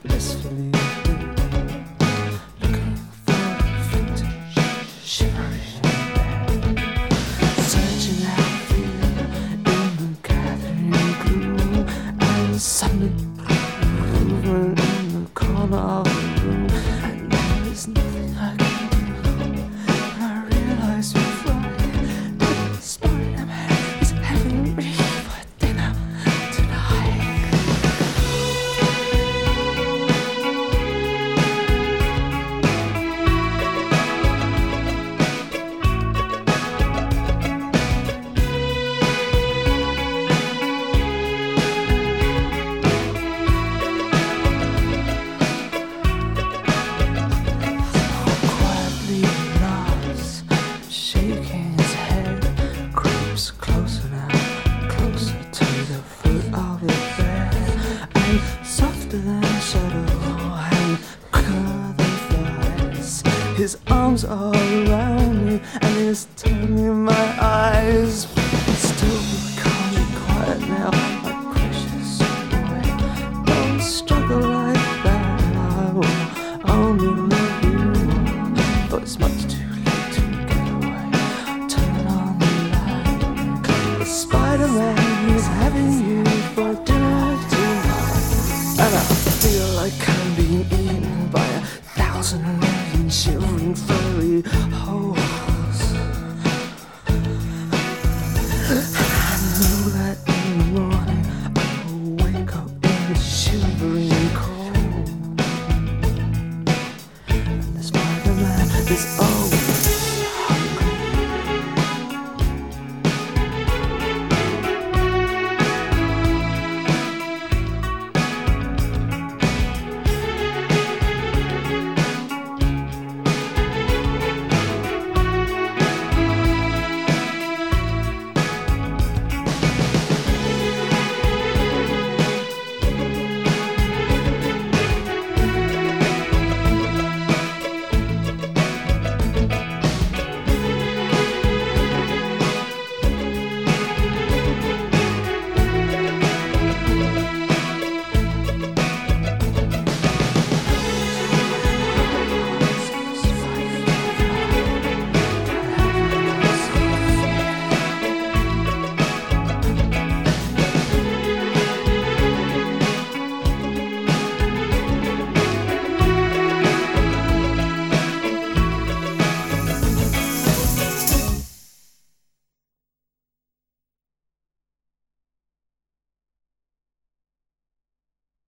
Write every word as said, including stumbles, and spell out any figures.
blissfully looking for vintage, shivering in bed, searching out fear in the gathering gloom, and suddenly movement in the corner of the room, and there is nothing I can do. And I realize we're flying, but Spider-Man is having me for dinner tonight. Quietly laughs, shaking his head, creeps closer now, closer to the foot of his bed, and softer than a shadow, and quicker than flies. His arms are around me, and he's telling me